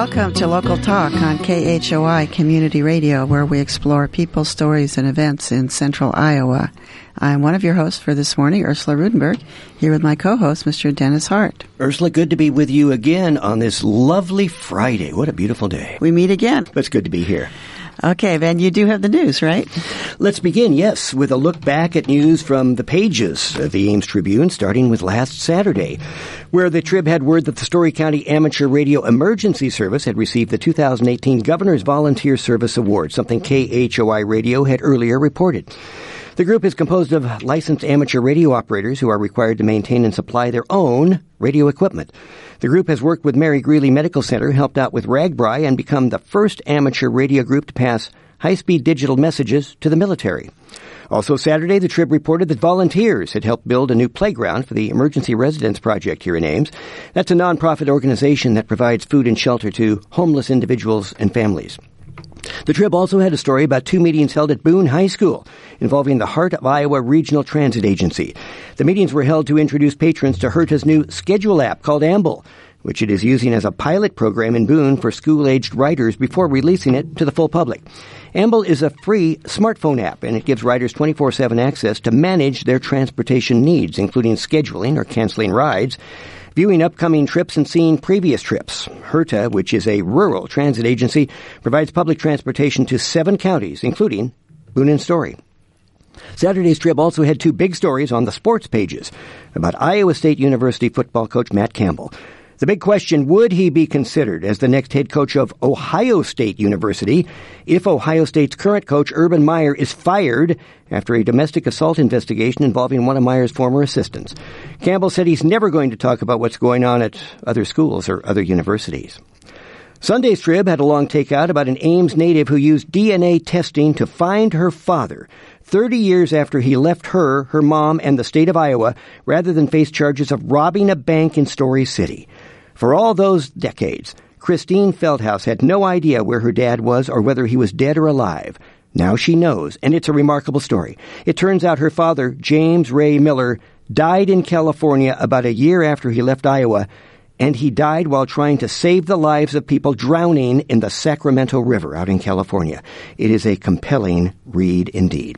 Welcome to Local Talk on KHOI Community Radio, where we explore people, stories, and events in central Iowa. I'm one of your hosts for this morning, Ursula Rudenberg, here with my co-host, Mr. Dennis Hart. Ursula, good to be with you again on this lovely Friday. What a beautiful day. We meet again. It's good to be here. Okay, Ben, you do have the news, right? Let's begin, yes, with a look back at news from the pages of the Ames Tribune, starting with last Saturday, where the Trib had word that the Story County Amateur Radio Emergency Service had received the 2018 Governor's Volunteer Service Award, something KHOI Radio had earlier reported. The group is composed of licensed amateur radio operators who are required to maintain and supply their own radio equipment. The group has worked with Mary Greeley Medical Center, helped out with RAGBRAI, and become the first amateur radio group to pass high-speed digital messages to the military. Also Saturday, the Trib reported that volunteers had helped build a new playground for the Emergency Residence Project here in Ames. That's a nonprofit organization that provides food and shelter to homeless individuals and families. The Trib also had a story about two meetings held at Boone High School involving the Heart of Iowa Regional Transit Agency. The meetings were held to introduce patrons to HRTA's new schedule app called Amble, which it is using as a pilot program in Boone for school-aged riders before releasing it to the full public. Amble is a free smartphone app, and it gives riders 24/7 access to manage their transportation needs, including scheduling or canceling rides, viewing upcoming trips, and seeing previous trips. HRTA, which is a rural transit agency, provides public transportation to 7 counties, including Boone and Story. Saturday's Trib also had 2 big stories on the sports pages about Iowa State University football coach Matt Campbell. The big question, would he be considered as the next head coach of Ohio State University if Ohio State's current coach, Urban Meyer, is fired after a domestic assault investigation involving one of Meyer's former assistants? Campbell said he's never going to talk about what's going on at other schools or other universities. Sunday's Trib had a long takeout about an Ames native who used DNA testing to find her father 30 years after he left her mom, and the state of Iowa, rather than face charges of robbing a bank in Story City. For all those decades, Christine Feldhaus had no idea where her dad was or whether he was dead or alive. Now she knows, and it's a remarkable story. It turns out her father, James Ray Miller, died in California about a year after he left Iowa, and he died while trying to save the lives of people drowning in the Sacramento River out in California. It is a compelling read indeed.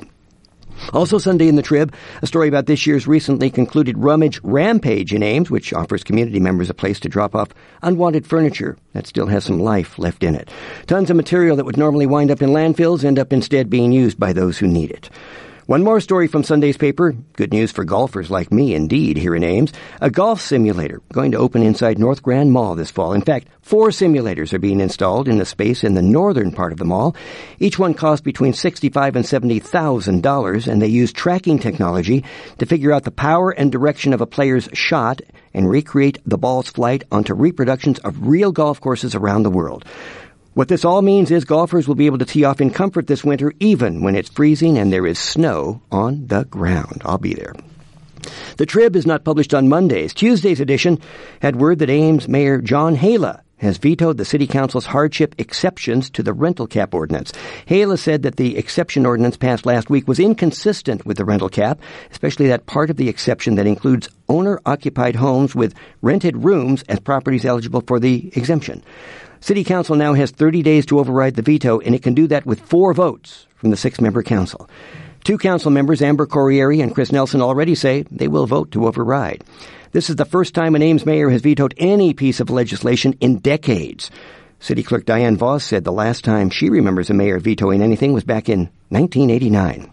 Also Sunday in the Trib, a story about this year's recently concluded Rummage Rampage in Ames, which offers community members a place to drop off unwanted furniture that still has some life left in it. Tons of material that would normally wind up in landfills end up instead being used by those who need it. One more story from Sunday's paper. Good news for golfers like me, indeed, here in Ames. A golf simulator going to open inside North Grand Mall this fall. In fact, 4 simulators are being installed in the space in the northern part of the mall. Each one costs between $65,000 and $70,000, and they use tracking technology to figure out the power and direction of a player's shot and recreate the ball's flight onto reproductions of real golf courses around the world. What this all means is golfers will be able to tee off in comfort this winter, even when it's freezing and there is snow on the ground. I'll be there. The Trib is not published on Mondays. Tuesday's edition had word that Ames Mayor John Hala has vetoed the City Council's hardship exceptions to the rental cap ordinance. Hala said that the exception ordinance passed last week was inconsistent with the rental cap, especially that part of the exception that includes owner-occupied homes with rented rooms as properties eligible for the exemption. City Council now has 30 days to override the veto, and it can do that with 4 votes from the 6-member council. 2 council members, Amber Corriere and Chris Nelson, already say they will vote to override. This is the first time an Ames mayor has vetoed any piece of legislation in decades. City Clerk Diane Voss said the last time she remembers a mayor vetoing anything was back in 1989.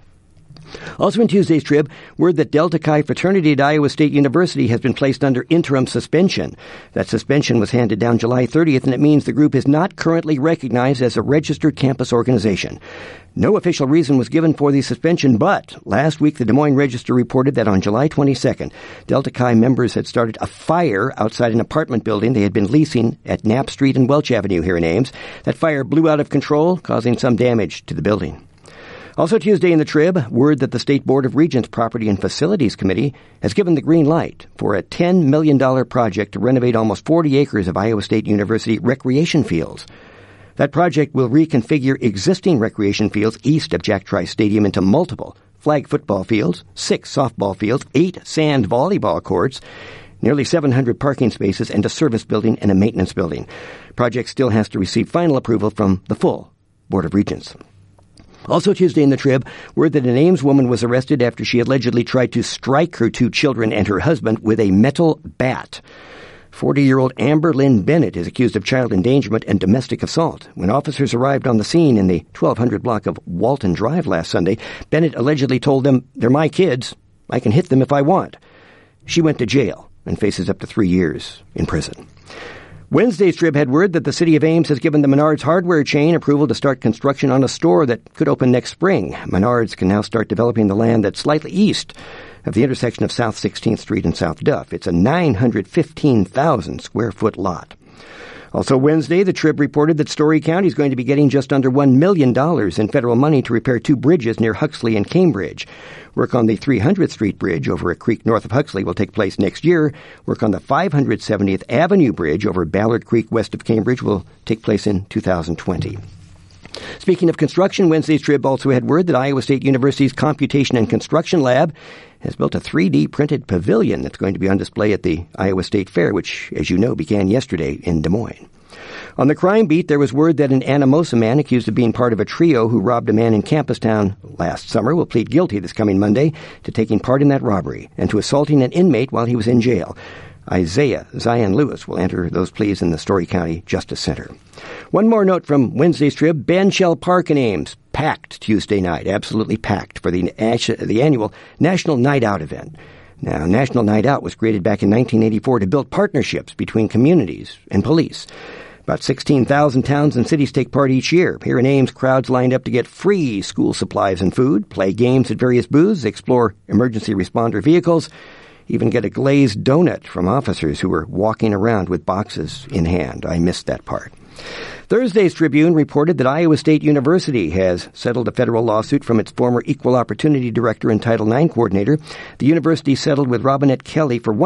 Also in Tuesday's Trib, word that Delta Chi fraternity at Iowa State University has been placed under interim suspension. That suspension was handed down July 30th, and it means the group is not currently recognized as a registered campus organization. No official reason was given for the suspension, but last week the Des Moines Register reported that on July 22nd, Delta Chi members had started a fire outside an apartment building they had been leasing at Knapp Street and Welch Avenue here in Ames. That fire blew out of control, causing some damage to the building. Also Tuesday in the Trib, word that the State Board of Regents Property and Facilities Committee has given the green light for a $10 million project to renovate almost 40 acres of Iowa State University recreation fields. That project will reconfigure existing recreation fields east of Jack Trice Stadium into multiple flag football fields, 6 softball fields, 8 sand volleyball courts, nearly 700 parking spaces, and a service building and a maintenance building. Project still has to receive final approval from the full Board of Regents. Also Tuesday in the Trib, word that an Ames woman was arrested after she allegedly tried to strike her 2 children and her husband with a metal bat. 40-year-old Amber Lynn Bennett is accused of child endangerment and domestic assault. When officers arrived on the scene in the 1200 block of Walton Drive last Sunday, Bennett allegedly told them, "They're my kids. I can hit them if I want." She went to jail and faces up to 3 years in prison. Wednesday's Trib had word that the city of Ames has given the Menards hardware chain approval to start construction on a store that could open next spring. Menards can now start developing the land that's slightly east of the intersection of South 16th Street and South Duff. It's a 915,000 square foot lot. Also Wednesday, the Trib reported that Story County is going to be getting just under $1 million in federal money to repair 2 bridges near Huxley and Cambridge. Work on the 300th Street Bridge over a creek north of Huxley will take place next year. Work on the 570th Avenue Bridge over Ballard Creek west of Cambridge will take place in 2020. Speaking of construction, Wednesday's Trib also had word that Iowa State University's Computation and Construction Lab has built a 3D printed pavilion that's going to be on display at the Iowa State Fair, which, as you know, began yesterday in Des Moines. On the crime beat, there was word that an Anamosa man accused of being part of a trio who robbed a man in Campustown last summer will plead guilty this coming Monday to taking part in that robbery and to assaulting an inmate while he was in jail. Isaiah Zion Lewis will enter those pleas in the Story County Justice Center. One more note from Wednesday's Trib. Bandshell Park in Ames, packed Tuesday night, absolutely packed for the annual National Night Out event. Now, National Night Out was created back in 1984 to build partnerships between communities and police. About 16,000 towns and cities take part each year. Here in Ames, crowds lined up to get free school supplies and food, play games at various booths, explore emergency responder vehicles, even get a glazed donut from officers who were walking around with boxes in hand. I missed that part. Thursday's Tribune reported that Iowa State University has settled a federal lawsuit from its former Equal Opportunity Director and Title IX coordinator. The university settled with Robinette Kelly for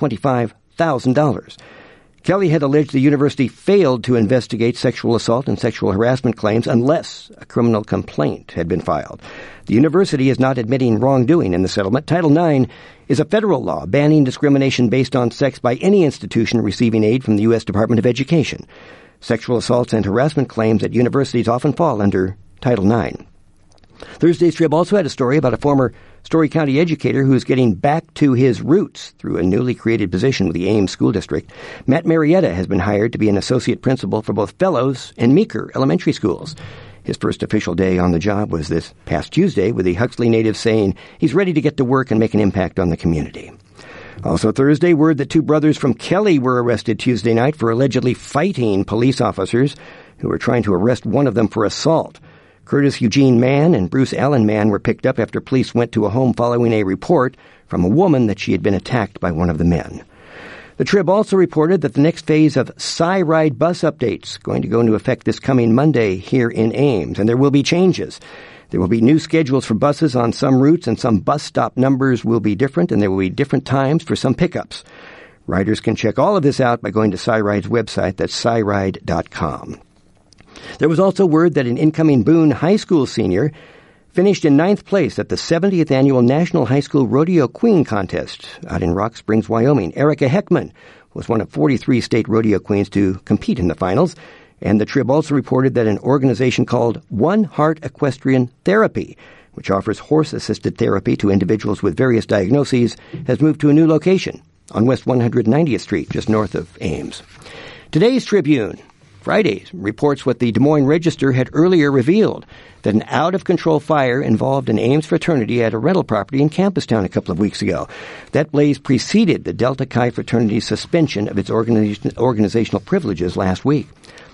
$125,000. Kelly had alleged the university failed to investigate sexual assault and sexual harassment claims unless a criminal complaint had been filed. The university is not admitting wrongdoing in the settlement. Title IX is a federal law banning discrimination based on sex by any institution receiving aid from the U.S. Department of Education. Sexual assaults and harassment claims at universities often fall under Title IX. Thursday's Trib also had a story about a former Story County educator who is getting back to his roots through a newly created position with the Ames School District. Matt Marietta has been hired to be an associate principal for both Fellows and Meeker elementary schools. His first official day on the job was this past Tuesday, with the Huxley native saying he's ready to get to work and make an impact on the community. Also Thursday, word that 2 brothers from Kelly were arrested Tuesday night for allegedly fighting police officers who were trying to arrest one of them for assault. Curtis Eugene Mann and Bruce Allen Mann were picked up after police went to a home following a report from a woman that she had been attacked by one of the men. The Trib also reported that the next phase of Cy-Ride bus updates going to go into effect this coming Monday here in Ames, and there will be changes. There will be new schedules for buses on some routes, and some bus stop numbers will be different, and there will be different times for some pickups. Riders can check all of this out by going to Cy-Ride's website. That's cyride.com. There was also word that an incoming Boone High School senior finished in 9th place at the 70th Annual National High School Rodeo Queen Contest out in Rock Springs, Wyoming. Erica Heckman was one of 43 state rodeo queens to compete in the finals. And the Trib also reported that an organization called One Heart Equestrian Therapy, which offers horse-assisted therapy to individuals with various diagnoses, has moved to a new location on West 190th Street, just north of Ames. Today's Tribune, Friday, reports what the Des Moines Register had earlier revealed, that an out-of-control fire involved an Ames fraternity at a rental property in Campustown a couple of weeks ago. That blaze preceded the Delta Chi fraternity's suspension of its organizational privileges last week.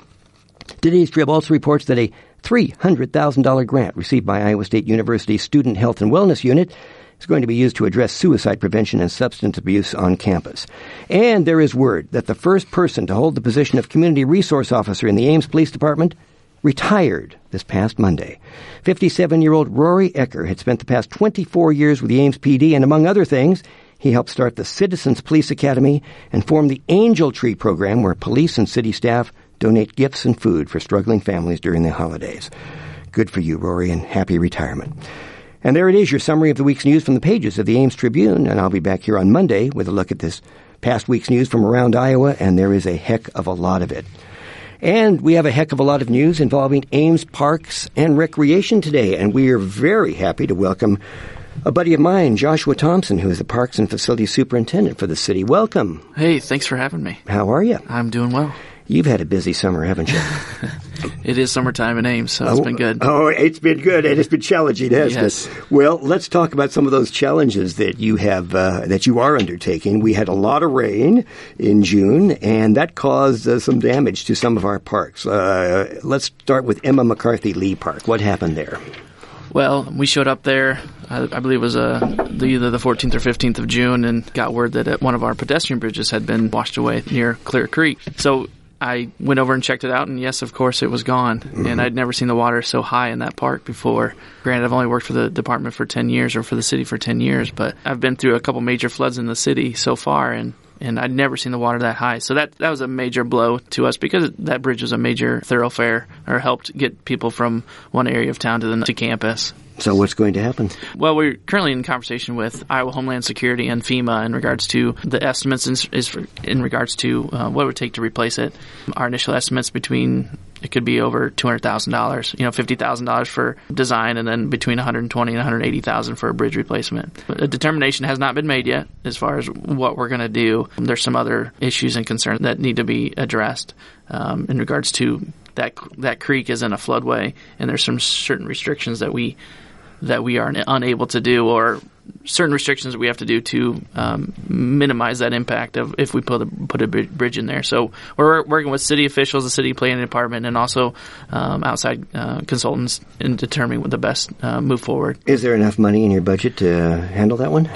Today's Trib also reports that a $300,000 grant received by Iowa State University's Student Health and Wellness Unit is going to be used to address suicide prevention and substance abuse on campus. And there is word that the first person to hold the position of Community Resource Officer in the Ames Police Department retired this past Monday. 57-year-old Rory Ecker had spent the past 24 years with the Ames PD, and among other things, he helped start the Citizens Police Academy and form the Angel Tree program, where police and city staff donate gifts and food for struggling families during the holidays. Good for you, Rory, and happy retirement. And there it is, your summary of the week's news from the pages of the Ames Tribune, and I'll be back here on Monday with a look at this past week's news from around Iowa, and there is a heck of a lot of it. And we have a heck of a lot of news involving Ames Parks and Recreation today, and we are very happy to welcome a buddy of mine, Joshua Thompson, who is the Parks and Facilities Superintendent for the city. Welcome. Hey, thanks for having me. How are you? I'm doing well. You've had a busy summer, haven't you? It is summertime in Ames, so it's been good. Oh, it's been good, and it's been challenging, hasn't it? Well, let's talk about some of those challenges that you have, that you are undertaking. We had a lot of rain in June, and that caused some damage to some of our parks. Let's start with Emma McCarthy Lee Park. What happened there? Well, we showed up there, I believe it was either the 14th or 15th of June, and got word that one of our pedestrian bridges had been washed away near Clear Creek. So I went over and checked it out, and yes, of course, it was gone. Mm-hmm. And I'd never seen the water so high in that park before. Granted, I've only worked for the department for 10 years, or for the city for 10 years, but I've been through a couple major floods in the city so far, and I'd never seen the water that high. So that was a major blow to us, because that bridge was a major thoroughfare, or helped get people from one area of town to campus. So what's going to happen? Well, we're currently in conversation with Iowa Homeland Security and FEMA in regards to the estimates in regards to what it would take to replace it. Our initial estimates it could be over $200,000, $50,000 for design, and then between $120,000 and $180,000 for a bridge replacement. A determination has not been made yet as far as what we're going to do. There's some other issues and concerns that need to be addressed in regards to that creek is in a floodway, and there's some certain restrictions that we are unable to do, or certain restrictions that we have to do to minimize that impact of if we put a bridge in there. So we're working with city officials, the city planning department, and also outside consultants in determining what the best move forward. Is there enough money in your budget to handle that one?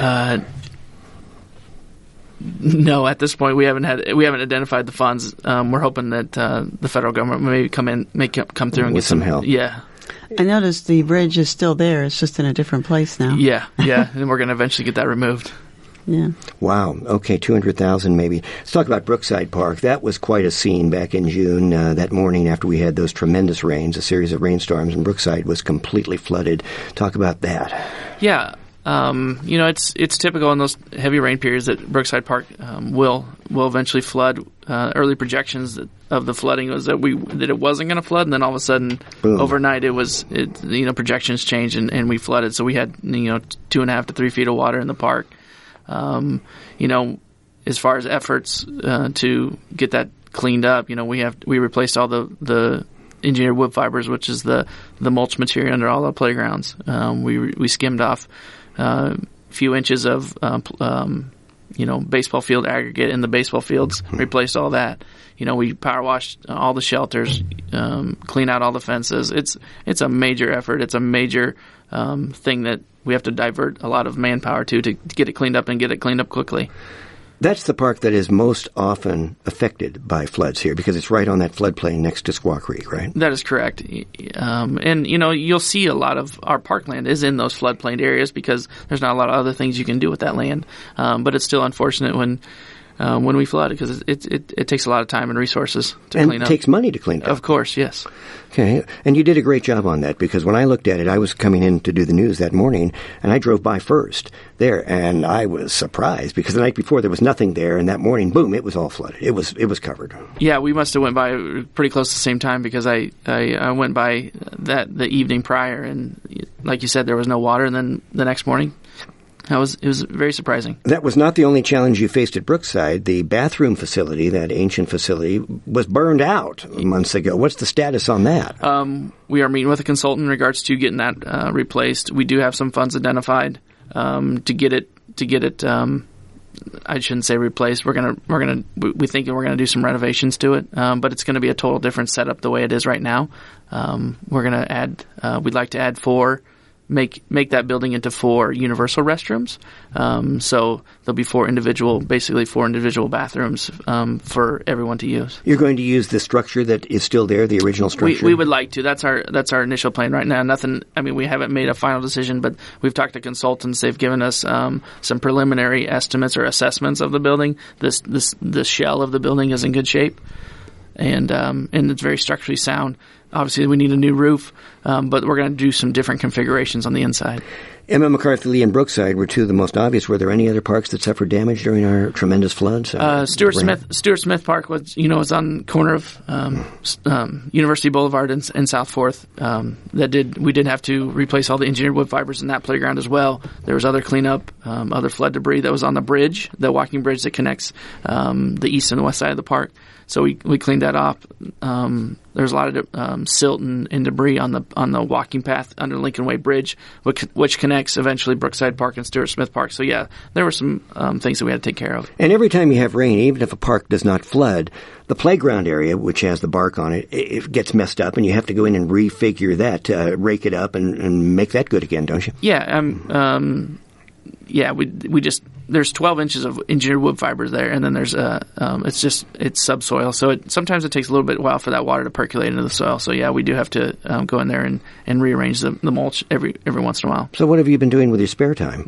No, at this point we haven't identified the funds. We're hoping that the federal government may come through and with get some help. Yeah. I noticed the bridge is still there. It's just in a different place now. Yeah, and we're going to eventually get that removed. Yeah. Wow. Okay, $200,000 maybe. Let's talk about Brookside Park. That was quite a scene back in June. That morning after we had those tremendous rains, a series of rainstorms, and Brookside was completely flooded. Talk about that. Yeah. It's typical in those heavy rain periods that Brookside Park will eventually flood. Early projections of the flooding was that it wasn't going to flood, and then all of a sudden, boom, overnight projections changed and we flooded. So we had 2.5 to 3 feet of water in the park. As far as efforts to get that cleaned up, we replaced all the engineered wood fibers, which is the mulch material under all the playgrounds. We skimmed off a few inches of baseball field aggregate in the baseball fields, replaced all that. We power washed all the shelters, clean out all the fences. It's a major effort. It's a major thing that we have to divert a lot of manpower to get it cleaned up and get it cleaned up quickly. That's the park that is most often affected by floods here, because it's right on that floodplain next to Squaw Creek, right? That is correct. And you'll see a lot of our parkland is in those floodplain areas because there's not a lot of other things you can do with that land. But it's still unfortunate when we flood, because it takes a lot of time and resources to clean up. And it takes money to clean up. Of course, yes. Okay. And you did a great job on that, because when I looked at it, I was coming in to do the news that morning, and I drove by first there, and I was surprised, because the night before there was nothing there, and that morning, boom, it was all flooded. It was covered. Yeah, we must have went by pretty close to the same time, because I went by the evening prior, and like you said, there was no water, and then the next morning, it was very surprising. That was not the only challenge you faced at Brookside. The bathroom facility, that ancient facility, was burned out months ago. What's the status on that? We are meeting with a consultant in regards to getting that replaced. We do have some funds identified to get it. I shouldn't say replaced. We think we're gonna do some renovations to it, but it's going to be a total different setup the way it is right now. We're going to add. We'd like to add 4. Make that building into 4 universal restrooms. So there'll be 4 individual bathrooms for everyone to use. You're going to use the structure that is still there, the original structure? We would like to. That's our initial plan right now. We haven't made a final decision, but we've talked to consultants. They've given us some preliminary estimates or assessments of the building. The shell of the building is in good shape, and it's very structurally sound. Obviously, we need a new roof, but we're going to do some different configurations on the inside. Emma McCarthy Lee and Brookside were two of the most obvious. Were there any other parks that suffered damage during our tremendous floods? Stuart Smith Park was on the corner of University Boulevard and South Fourth. We did have to replace all the engineered wood fibers in that playground as well. There was other cleanup, other flood debris that was on the bridge, the walking bridge that connects the east and the west side of the park. So we cleaned that off. There's a lot of silt and debris on the walking path under Lincoln Way Bridge, which connects eventually Brookside Park and Stuart Smith Park. So yeah, there were some things that we had to take care of. And every time you have rain, even if a park does not flood, the playground area, which has the bark on it, it gets messed up, and you have to go in and refigure that, rake it up, and make that good again, don't you? Yeah. We just there's 12 inches of engineered wood fibers there, and then there's it's subsoil, so sometimes it takes a little bit while for that water to percolate into the soil. So yeah, we do have to go in there and rearrange the mulch every once in a while. So what have you been doing with your spare time?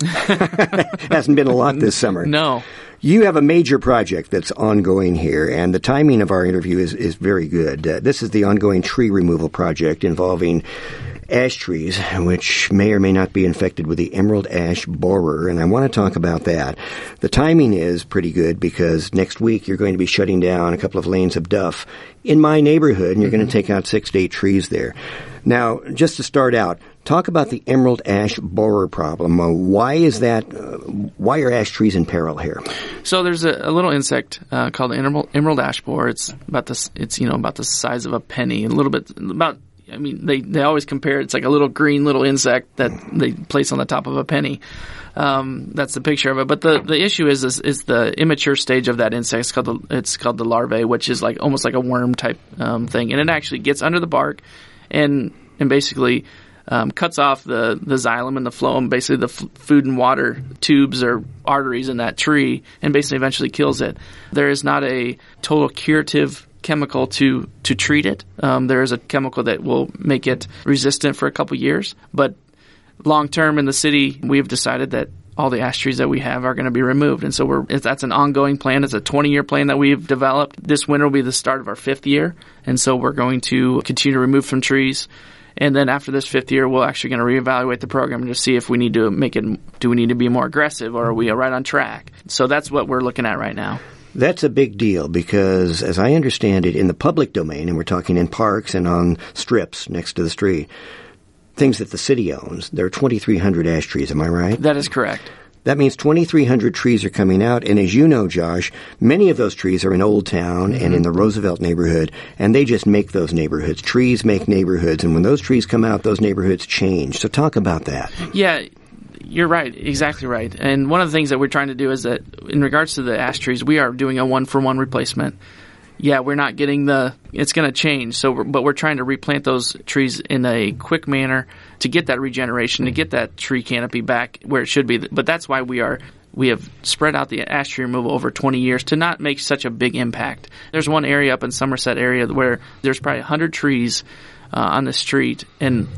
Hasn't been a lot this summer. No. You have a major project that's ongoing here, and the timing of our interview is very good. This is the ongoing tree removal project involving ash trees, which may or may not be infected with the emerald ash borer, and I want to talk about that. The timing is pretty good because next week you're going to be shutting down a couple of lanes of duff in my neighborhood, and you're going to take out 6 to 8 trees there. Now, just to start out, talk about the emerald ash borer problem. Why is that? Why are ash trees in peril here? So there's a little insect called the emerald ash borer. It's about the size of a penny, a little bit about. I mean, they always compare it's like a little green little insect that they place on the top of a penny. That's the picture of it. But the issue is the immature stage of that insect. It's called the larvae, which is like almost like a worm type thing, and it actually gets under the bark and basically cuts off the xylem and the phloem, basically the food and water tubes or arteries in that tree, and basically eventually kills it. There is not a total curative chemical to treat it. There is a chemical that will make it resistant for a couple years, but long term in the city, we have decided that all the ash trees that we have are going to be removed, and so that's an ongoing plan. It's a 20-year plan that we've developed. This winter will be the start of our 5th year, and so we're going to continue to remove some trees. And then after this 5th year, we're actually going to reevaluate the program to see if we need to do we need to be more aggressive, or are we right on track? So that's what we're looking at right now. That's a big deal because, as I understand it, in the public domain, and we're talking in parks and on strips next to the street, things that the city owns, there are 2,300 ash trees, am I right? That is correct. That means 2,300 trees are coming out, and as you know, Josh, many of those trees are in Old Town and in the Roosevelt neighborhood, and they just make those neighborhoods. Trees make neighborhoods, and when those trees come out, those neighborhoods change. So talk about that. Yeah. You're right, exactly right. And one of the things that we're trying to do is that in regards to the ash trees, we are doing a 1-for-1 replacement. Yeah, we're not getting it's going to change. But we're trying to replant those trees in a quick manner to get that regeneration, to get that tree canopy back where it should be. But that's why we have spread out the ash tree removal over 20 years to not make such a big impact. There's one area up in Somerset area where there's probably 100 trees on the street, and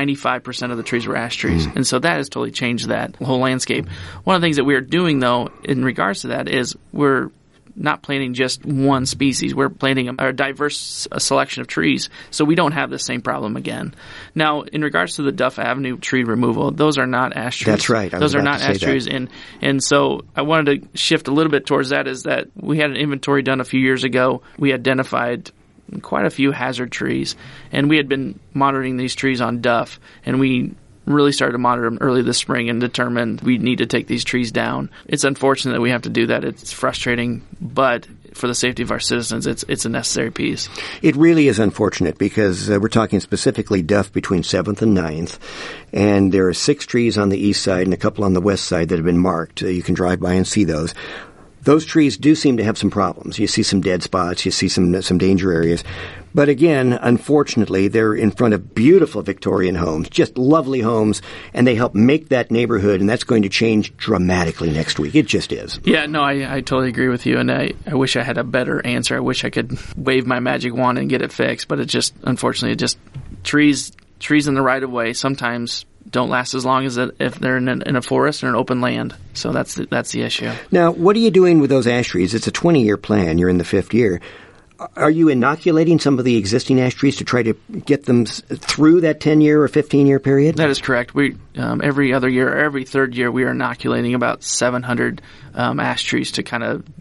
95% of the trees were ash trees. And so that has totally changed that whole landscape. One of the things that we are doing, though, in regards to that is we're not planting just one species. We're planting a diverse selection of trees, so we don't have the same problem again. Now, in regards to the Duff Avenue tree removal, those are not ash trees. That's right. Those are not ash trees. And so I wanted to shift a little bit towards that, is that we had an inventory done a few years ago. We identified quite a few hazard trees, and we had been monitoring these trees on Duff, and we really started to monitor them early this spring and determined we need to take these trees down. It's unfortunate that we have to do that. It's frustrating, but for the safety of our citizens, it's a necessary piece. It really is unfortunate because we're talking specifically Duff between 7th and 9th, and there are 6 trees on the east side and a couple on the west side that have been marked. You can drive by and see those. Those trees do seem to have some problems. You see some dead spots. You see some danger areas. But again, unfortunately, they're in front of beautiful Victorian homes, just lovely homes, and they help make that neighborhood, and that's going to change dramatically next week. It just is. Yeah, no, I totally agree with you, and I wish I had a better answer. I wish I could wave my magic wand and get it fixed, but it just, unfortunately, trees in the right-of-way sometimes don't last as long as if they're in a forest or an open land. So that's the issue. Now, what are you doing with those ash trees? It's a 20-year plan. You're in the 5th year. Are you inoculating some of the existing ash trees to try to get them through that 10-year or 15-year period? That is correct. We every other year or every third year we are inoculating about 700 ash trees to kind of,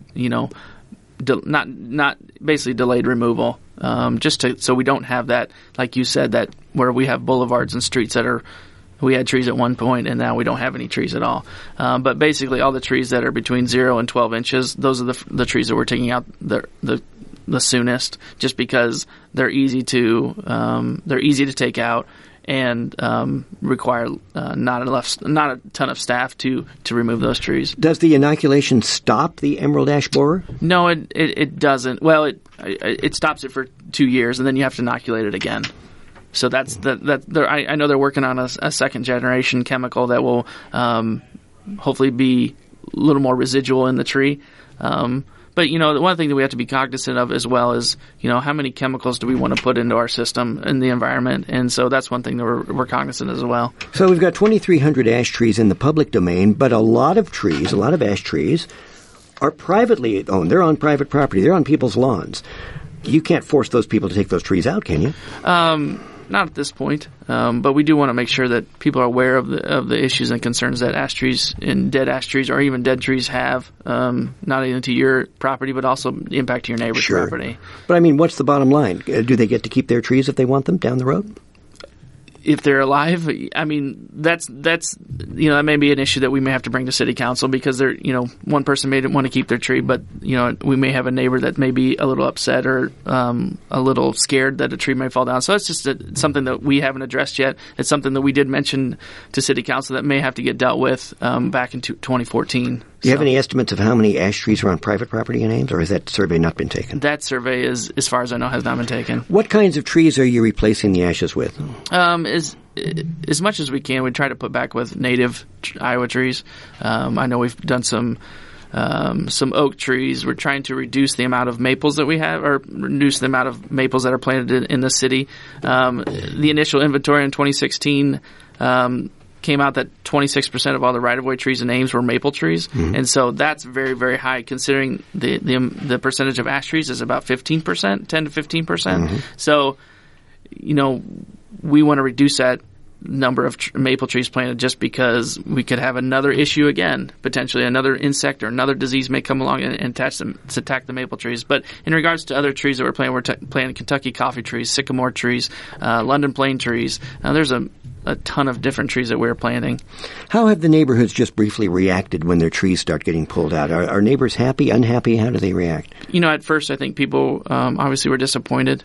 not basically delayed removal, so we don't have that, like you said, that where we have boulevards and streets that are. We had trees at one point, and now we don't have any trees at all. But basically, all the trees that are between 0 and 12 inches, those are the trees that we're taking out the soonest, just because they're easy to take out and require not a ton of staff to remove those trees. Does the inoculation stop the emerald ash borer? No, it doesn't. Well, it stops it for 2 years, and then you have to inoculate it again. So that's I know they're working on a second generation chemical that will hopefully be a little more residual in the tree. But one thing that we have to be cognizant of as well is how many chemicals do we want to put into our system in the environment, and so that's one thing that we're cognizant as well. So we've got 2,300 ash trees in the public domain, but a lot of ash trees are privately owned. They're on private property. They're on people's lawns. You can't force those people to take those trees out, can you? Not at this point, but we do want to make sure that people are aware of the issues and concerns that ash trees and dead ash trees or even dead trees have, not only to your property but also impact to your neighbor's property. But I mean, what's the bottom line? Do they get to keep their trees if they want them down the road? If they're alive, I mean, that's that may be an issue that we may have to bring to city council, because one person may want to keep their tree, but we may have a neighbor that may be a little upset or a little scared that a tree may fall down. So it's just something that we haven't addressed yet. It's something that we did mention to city council that may have to get dealt with back in 2014. Do you have any estimates of how many ash trees are on private property in Ames, or has that survey not been taken? That survey, as far as I know, has not been taken. What kinds of trees are you replacing the ashes with? As much as we can, we try to put back with native Iowa trees. I know we've done some oak trees. We're trying to reduce the amount of maples that we have, or reduce the amount of maples that are planted in the city. The initial inventory in 2016 came out that 26% of all the right-of-way trees in Ames were maple trees, and so that's very, very high, considering the percentage of ash trees is about 15%, 10 to 15%. So, we want to reduce that number of maple trees planted, just because we could have another issue again, potentially another insect or another disease may come along and attack the maple trees. But in regards to other trees that we're planting Kentucky coffee trees, sycamore trees, London plane trees. There's a ton of different trees that we're planting. How have the neighborhoods just briefly reacted when their trees start getting pulled out? Are neighbors happy, unhappy? How do they react? At first I think people obviously were disappointed.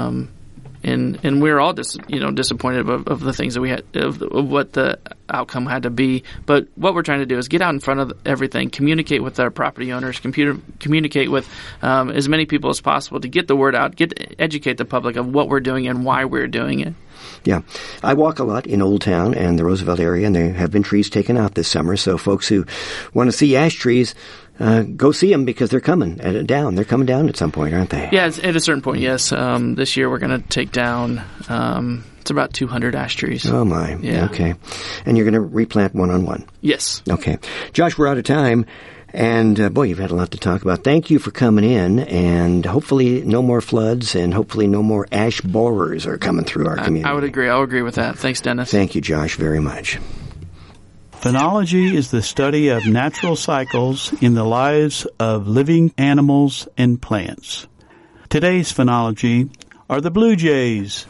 And we were all disappointed of the things that we had, of what the outcome had to be. But what we're trying to do is get out in front of everything, communicate with our property owners, communicate with as many people as possible to get the word out, educate the public of what we're doing and why we're doing it. Yeah. I walk a lot in Old Town and the Roosevelt area, and there have been trees taken out this summer. So folks who want to see ash trees, go see them, because they're coming down. They're coming down at some point, aren't they? Yeah, at a certain point, yes. This year we're going to take down, it's about 200 ash trees. Oh, my. Yeah. Okay. And you're going to replant one-on-one? Yes. Okay. Josh, we're out of time. And, boy, you've had a lot to talk about. Thank you for coming in, and hopefully no more floods, and hopefully no more ash borers are coming through our community. I would agree. I'll agree with that. Thanks, Dennis. Thank you, Josh, very much. Phenology is the study of natural cycles in the lives of living animals and plants. Today's phenology are the blue jays.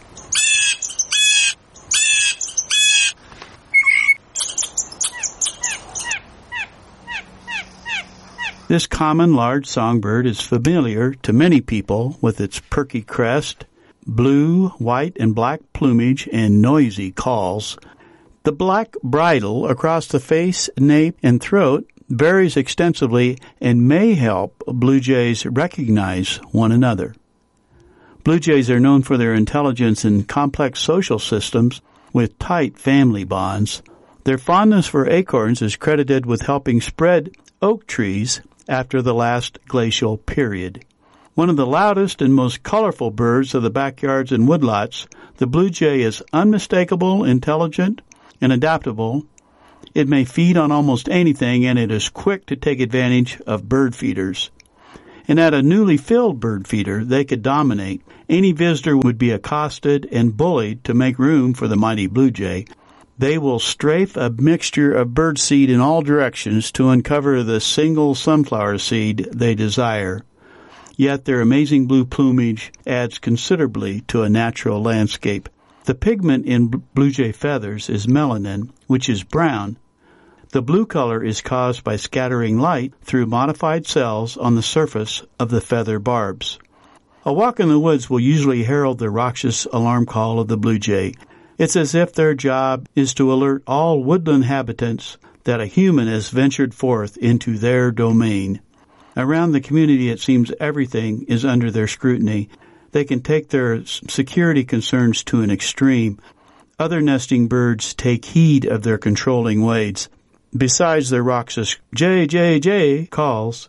This common large songbird is familiar to many people with its perky crest, blue, white, and black plumage, and noisy calls. The black bridle across the face, nape, and throat varies extensively and may help blue jays recognize one another. Blue jays are known for their intelligence in complex social systems with tight family bonds. Their fondness for acorns is credited with helping spread oak trees after the last glacial period. One of the loudest and most colorful birds of the backyards and woodlots, the blue jay is unmistakable, intelligent, and adaptable. It may feed on almost anything, and it is quick to take advantage of bird feeders. and at a newly filled bird feeder, they could dominate. Any visitor would be accosted and bullied to make room for the mighty blue jay. They will strafe a mixture of bird seed in all directions to uncover the single sunflower seed they desire. Yet their amazing blue plumage adds considerably to a natural landscape. The pigment in blue jay feathers is melanin, which is brown. The blue color is caused by scattering light through modified cells on the surface of the feather barbs. A walk in the woods will usually herald the raucous alarm call of the blue jay. It's as if their job is to alert all woodland habitants that a human has ventured forth into their domain. Around the community, it seems everything is under their scrutiny. They can take their security concerns to an extreme. Other nesting birds take heed of their controlling ways. Besides their raucous jay, jay, jay calls,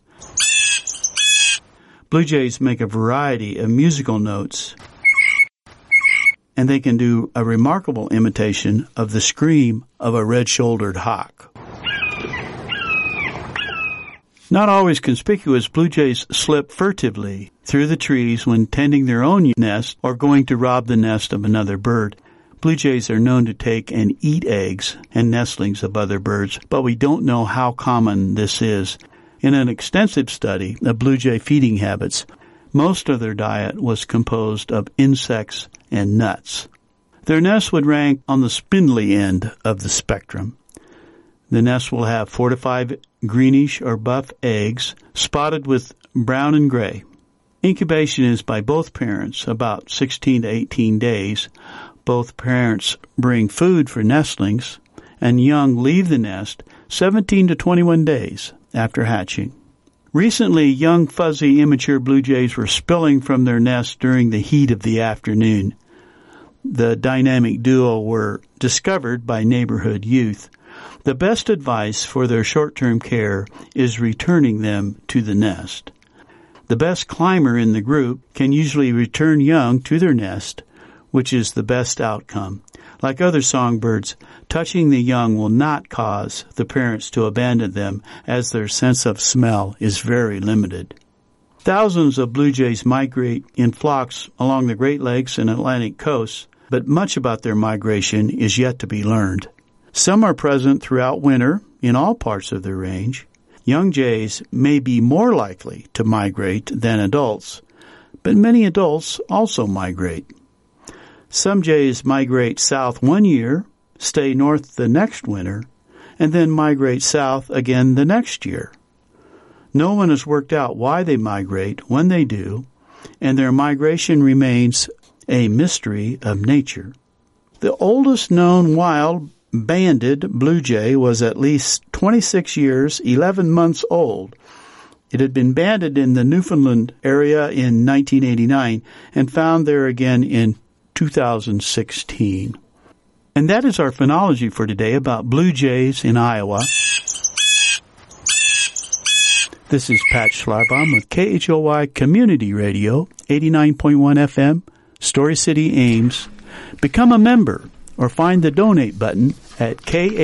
blue jays make a variety of musical notes, and they can do a remarkable imitation of the scream of a red-shouldered hawk. Not always conspicuous, blue jays slip furtively through the trees when tending their own nest or going to rob the nest of another bird. Blue jays are known to take and eat eggs and nestlings of other birds, but we don't know how common this is. In an extensive study of blue jay feeding habits, most of their diet was composed of insects and nuts. Their nest would rank on the spindly end of the spectrum. The nest will have 4 to 5 greenish or buff eggs, spotted with brown and gray. Incubation is by both parents, about 16 to 18 days. Both parents bring food for nestlings, and young leave the nest 17 to 21 days after hatching. Recently, young fuzzy immature blue jays were spilling from their nest during the heat of the afternoon. The dynamic duo were discovered by neighborhood youth. The best advice for their short-term care is returning them to the nest. The best climber in the group can usually return young to their nest, which is the best outcome. Like other songbirds, touching the young will not cause the parents to abandon them, as their sense of smell is very limited. Thousands of blue jays migrate in flocks along the Great Lakes and Atlantic coasts, but much about their migration is yet to be learned. Some are present throughout winter in all parts of their range. Young jays may be more likely to migrate than adults, but many adults also migrate. Some jays migrate south one year, stay north the next winter, and then migrate south again the next year. No one has worked out why they migrate when they do, and their migration remains a mystery of nature. The oldest known wild banded blue jay was at least 26 years, 11 months old. It had been banded in the Newfoundland area in 1989 and found there again in 2016. And that is our phenology for today about blue jays in Iowa. This is Pat Schlarbaum with KHOY Community Radio, 89.1 FM, Story City, Ames. Become a member or find the donate button at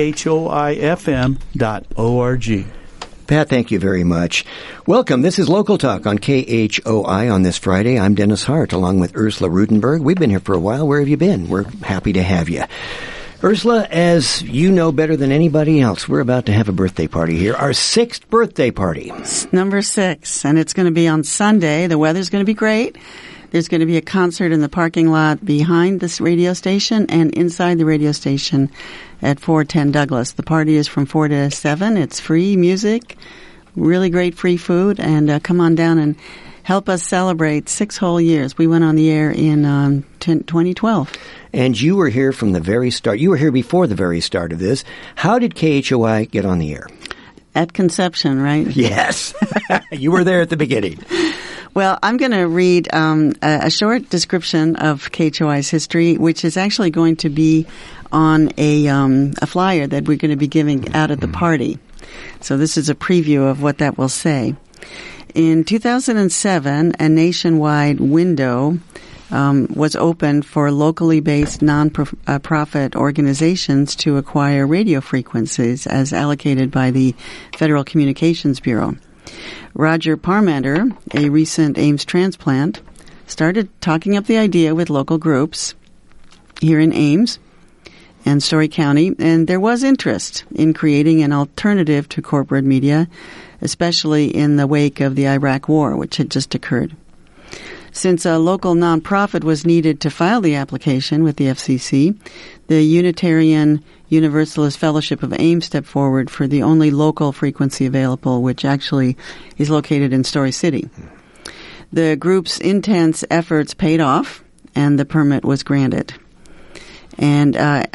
khoifm.org. Pat, thank you very much. Welcome. This is Local Talk on KHOI on this Friday. I'm Dennis Hart, along with Ursula Rudenberg. We've been here for a while. Where have you been? We're happy to have you. Ursula, as you know better than anybody else, we're about to have a birthday party here. Our 6th birthday party. Number 6, and it's going to be on Sunday. The weather's going to be great. There's going to be a concert in the parking lot behind this radio station and inside the radio station at 410 Douglas. The party is from 4 to 7. It's free music, really great free food, and come on down and help us celebrate 6 whole years. We went on the air in 2012. And you were here from the very start. You were here before the very start of this. How did KHOI get on the air? At conception, right? Yes. You were there at the beginning. Well, I'm going to read a short description of KHOI's history, which is actually going to be on a flyer that we're going to be giving out at the party. So this is a preview of what that will say. In 2007, a nationwide window was opened for locally based non-profit organizations to acquire radio frequencies as allocated by the Federal Communications Bureau. Roger Parmenter, a recent Ames transplant, started talking up the idea with local groups here in Ames and Story County, and there was interest in creating an alternative to corporate media, especially in the wake of the Iraq War, which had just occurred. Since a local nonprofit was needed to file the application with the FCC, the Unitarian Universalist Fellowship of Ames stepped forward for the only local frequency available, which actually is located in Story City. The group's intense efforts paid off, and the permit was granted. And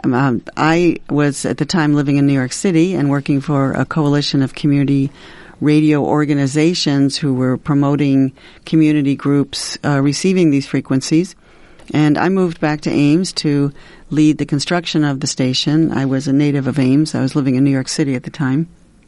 I was at the time living in New York City and working for a coalition of community radio organizations who were promoting community groups receiving these frequencies. And I moved back to Ames to lead the construction of the station. I was a native of Ames. I was living in New York City at the time.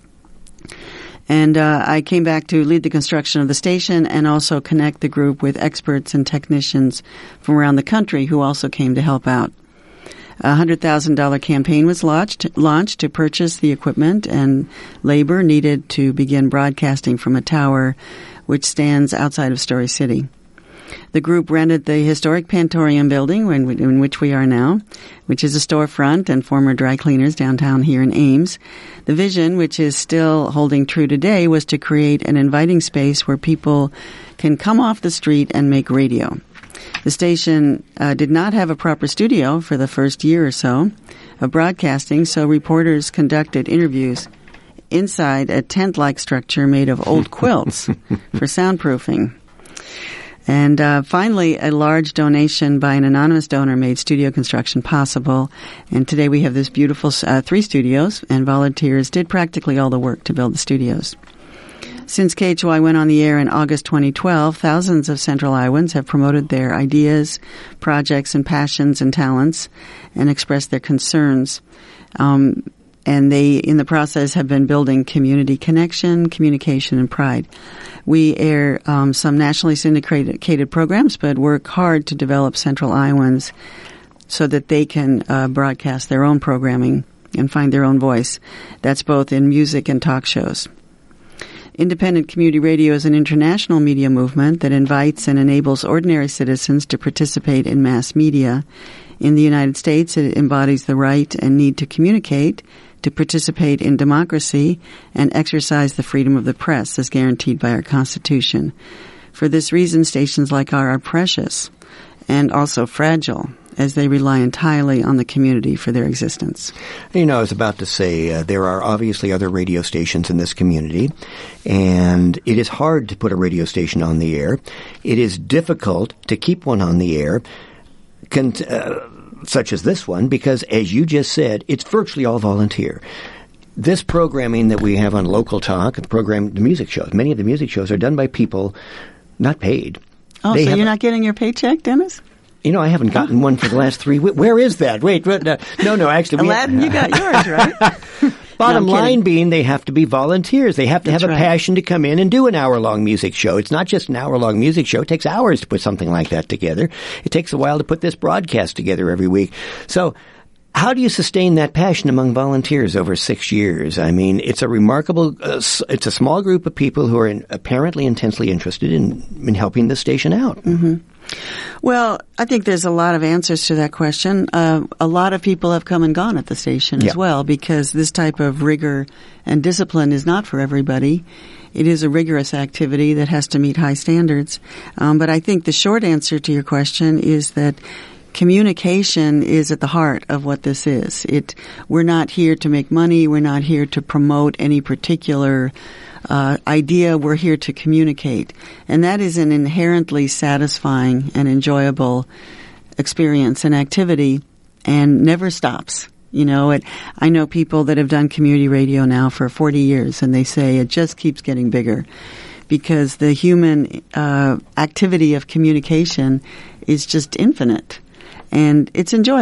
And I came back to lead the construction of the station and also connect the group with experts and technicians from around the country who also came to help out. A $100,000 campaign was launched to purchase the equipment and labor needed to begin broadcasting from a tower which stands outside of Story City. The group rented the historic Pantorium building in which we are now, which is a storefront and former dry cleaners downtown here in Ames. The vision, which is still holding true today, was to create an inviting space where people can come off the street and make radio. The station did not have a proper studio for the first year or so of broadcasting, so reporters conducted interviews inside a tent-like structure made of old quilts for soundproofing. And finally, a large donation by an anonymous donor made studio construction possible. And today we have this beautiful 3 studios, and volunteers did practically all the work to build the studios. Since KHOI went on the air in August 2012, thousands of Central Iowans have promoted their ideas, projects, and passions and talents and expressed their concerns. And they, in the process, have been building community connection, communication, and pride. We air some nationally syndicated programs, but work hard to develop Central Iowans so that they can broadcast their own programming and find their own voice. That's both in music and talk shows. Independent community radio is an international media movement that invites and enables ordinary citizens to participate in mass media. In the United States, it embodies the right and need to communicate, to participate in democracy, and exercise the freedom of the press as guaranteed by our Constitution. For this reason, stations like ours are precious and also fragile, as they rely entirely on the community for their existence. You know, I was about to say, there are obviously other radio stations in this community, and it is hard to put a radio station on the air. It is difficult to keep one on the air, such as this one, because, as you just said, it's virtually all volunteer. This programming that we have on Local Talk, the music shows, many of the music shows are done by people not paid. Oh, so you're not getting your paycheck, Dennis? You know, I haven't gotten one for the last 3 weeks. Where is that? Wait, no, actually. Aladdin, you got yours, right? Bottom line being, they have to be volunteers. They have to have a passion to come in and do an hour-long music show. It's not just an hour-long music show. It takes hours to put something like that together. It takes a while to put this broadcast together every week. So how do you sustain that passion among volunteers over 6 years? I mean, it's a remarkable, it's a small group of people who are apparently intensely interested in helping the station out. Mm-hmm. Well, I think there's a lot of answers to that question. A lot of people have come and gone at the station as well, because this type of rigor and discipline is not for everybody. It is a rigorous activity that has to meet high standards. But I think the short answer to your question is that communication is at the heart of what this is. We're not here to make money. We're not here to promote any particular idea. We're here to communicate. And that is an inherently satisfying and enjoyable experience and activity, and never stops. You know, I know people that have done community radio now for 40 years, and they say it just keeps getting bigger because the human activity of communication is just infinite. And it's enjoyable.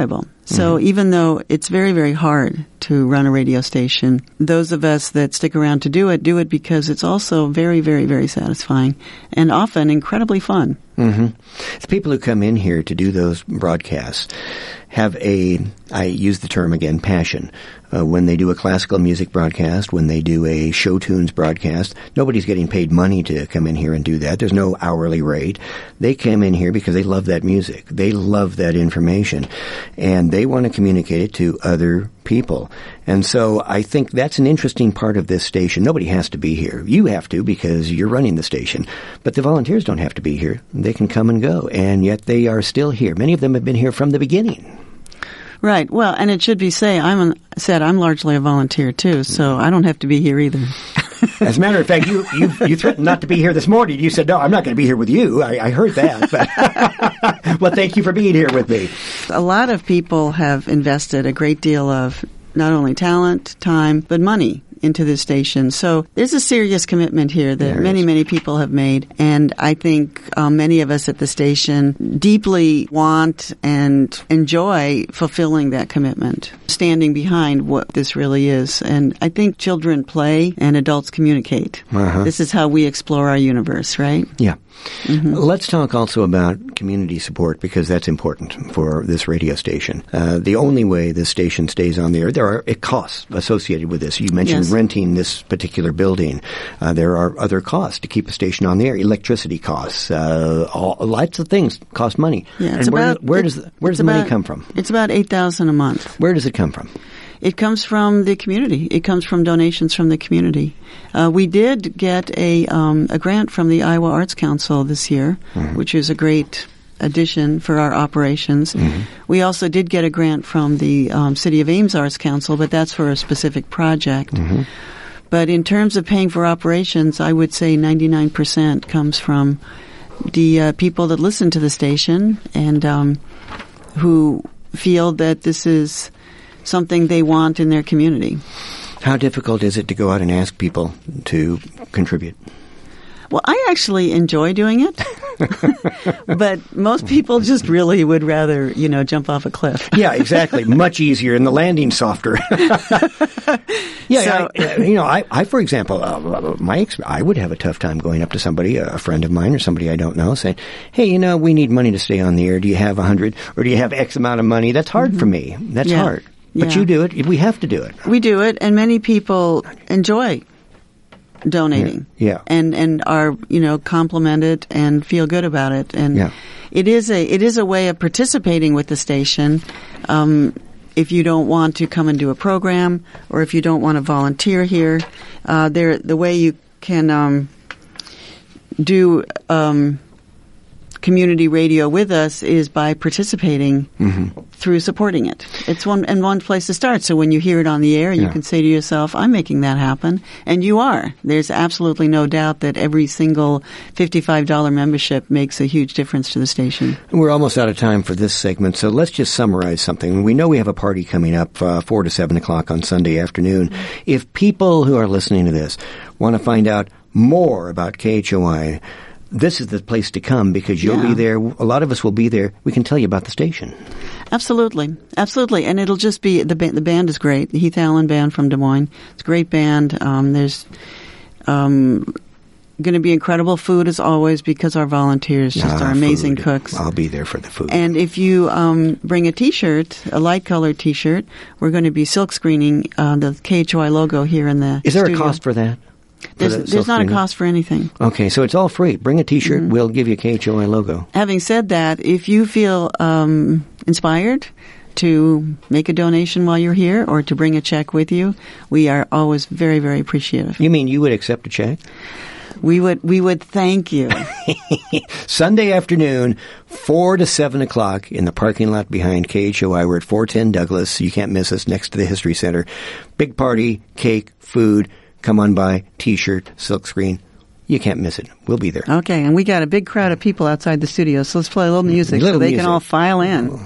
So even though it's very, very hard to run a radio station, those of us that stick around to do it because it's also very, very, very satisfying and often incredibly fun. Mm-hmm. The people who come in here to do those broadcasts have I use the term again, passion. When they do a classical music broadcast, when they do a show tunes broadcast, nobody's getting paid money to come in here and do that. There's no hourly rate. They come in here because they love that music. They love that information. And they want to communicate it to other people. And so I think that's an interesting part of this station. Nobody has to be here. You have to because you're running the station. But the volunteers don't have to be here. They can come and go. And yet they are still here. Many of them have been here from the beginning. Right. Well, and it should be I'm largely a volunteer too, so I don't have to be here either. As a matter of fact, you threatened not to be here this morning. You said, no, I'm not going to be here with you. I heard that. But well, thank you for being here with me. A lot of people have invested a great deal of not only talent, time, but money into this station. So there's a serious commitment here that many people have made. And I think many of us at the station deeply want and enjoy fulfilling that commitment, standing behind what this really is. And I think children play and adults communicate. This is how we explore our universe, right? Yeah. Mm-hmm. Let's talk also about community support because that's important for this radio station. The only way this station stays on the air, there are costs associated with this. You mentioned renting this particular building. There are other costs to keep a station on the air. Electricity costs. Lots of things cost money. Yeah, and where does the money come from? It's about $8,000 a month. Where does it come from? It comes from the community. It comes from donations from the community. We did get a grant from the Iowa Arts Council this year, which is a great addition for our operations. We also did get a grant from the City of Ames Arts Council, but that's for a specific project. But in terms of paying for operations, I would say 99% comes from the people that listen to the station and who feel that this is something they want in their community. How difficult is it to go out and ask people to contribute? Well, I actually enjoy doing it, but most people just really would rather, jump off a cliff. Yeah, exactly. Much easier, and the landing's softer. I, for example, I would have a tough time going up to somebody, a friend of mine or somebody I don't know, saying, hey, we need money to stay on the air. Do you have 100 or do you have X amount of money? That's hard for me. That's hard. But you do it. We have to do it. We do it, and many people enjoy donating. Yeah. And are, complimented and feel good about it. And it is a way of participating with the station. If you don't want to come and do a program, or if you don't want to volunteer here, the way you can do community radio with us is by participating through supporting it. It's one place to start. So when you hear it on the air, you can say to yourself, I'm making that happen. And you are. There's absolutely no doubt that every single $55 membership makes a huge difference to the station. We're almost out of time for this segment, so let's just summarize something. We know we have a party coming up 4 to 7 o'clock on Sunday afternoon. If people who are listening to this want to find out more about KHOI, this is the place to come because you'll be there. A lot of us will be there. We can tell you about the station. Absolutely. Absolutely. And it'll just be, the band is great. The Heath Allen Band from Des Moines. It's a great band. There's going to be incredible food as always because our volunteers just are amazing cooks. I'll be there for the food. And if you bring a T-shirt, a light-colored T-shirt, we're going to be silk screening the KHOI logo here in the Is there studio. a cost for that? There's not a cost for anything. Okay, so it's all free. Bring a T-shirt. We'll give you a KHOI logo. Having said that, if you feel inspired to make a donation while you're here or to bring a check with you, we are always very, very appreciative. You mean you would accept a check? We would thank you. Sunday afternoon, 4 to 7 o'clock in the parking lot behind KHOI. We're at 410 Douglas. You can't miss us, next to the History Center. Big party, cake, food. Come on by, T-shirt, silkscreen. You can't miss it. We'll be there. Okay, and we got a big crowd of people outside the studio, so let's play a little music so they can all file in.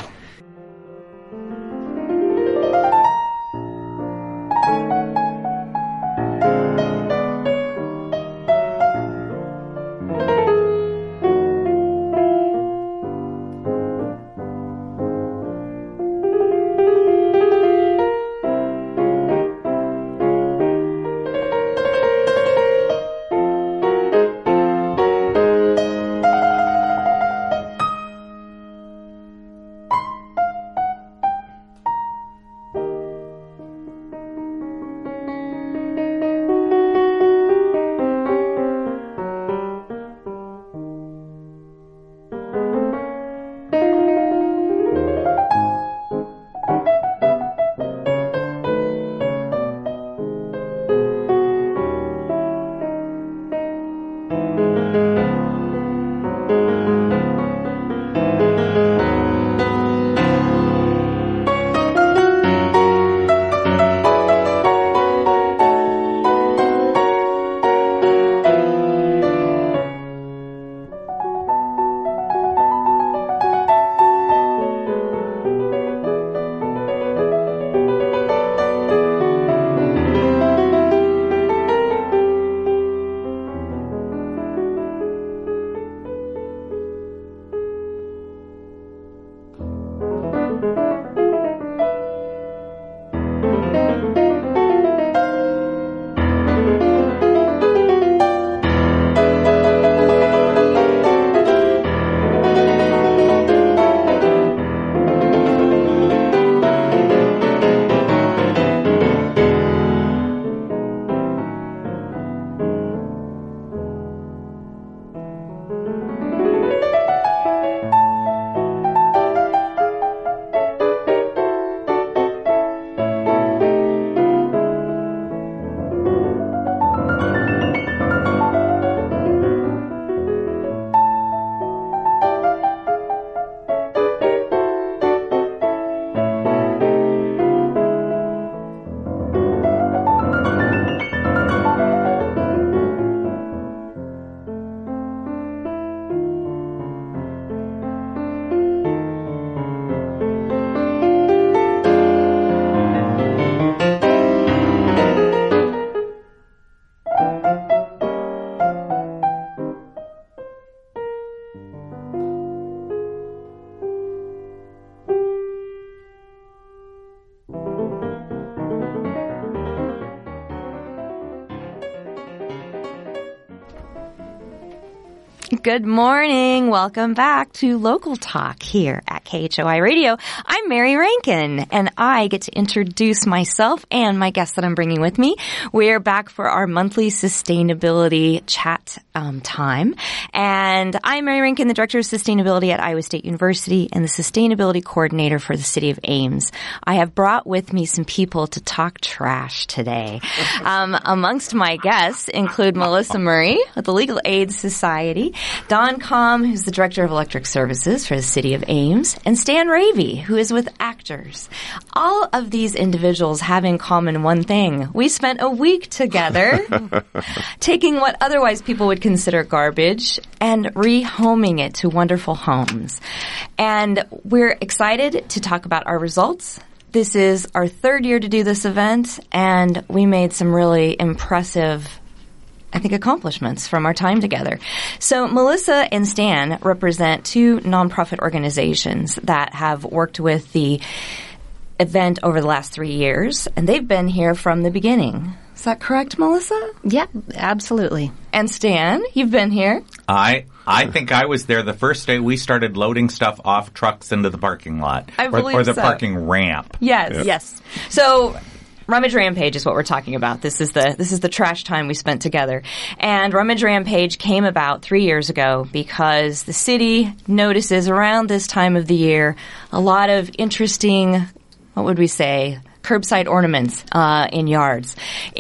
Good morning. Welcome back to Local Talk here at KHOI Radio. I'm Mary Rankin, and I get to introduce myself and my guests that I'm bringing with me. We're back for our monthly sustainability chat time. And I'm Mary Rankin, the Director of Sustainability at Iowa State University and the Sustainability Coordinator for the City of Ames. I have brought with me some people to talk trash today. Amongst my guests include Melissa Murray with the Legal Aid Society, Don Kalm, who's the Director of Electric Services for the City of Ames, and Stan Ravey, who is with Actors. All of these individuals have in common one thing. We spent a week together taking what otherwise people would consider garbage and rehoming it to wonderful homes. And we're excited to talk about our results. This is our third year to do this event, and we made some really impressive accomplishments from our time together. So Melissa and Stan represent two nonprofit organizations that have worked with the event over the last 3 years, and they've been here from the beginning. Is that correct, Melissa? Yep, absolutely. And Stan, you've been here? I think I was there the first day we started loading stuff off trucks into the parking lot. Or the parking ramp. Yes. Yep. Yes. So Rummage Rampage is what we're talking about. This is the trash time we spent together. And Rummage Rampage came about 3 years ago because the city notices around this time of the year a lot of interesting, what would we say, curbside ornaments in yards.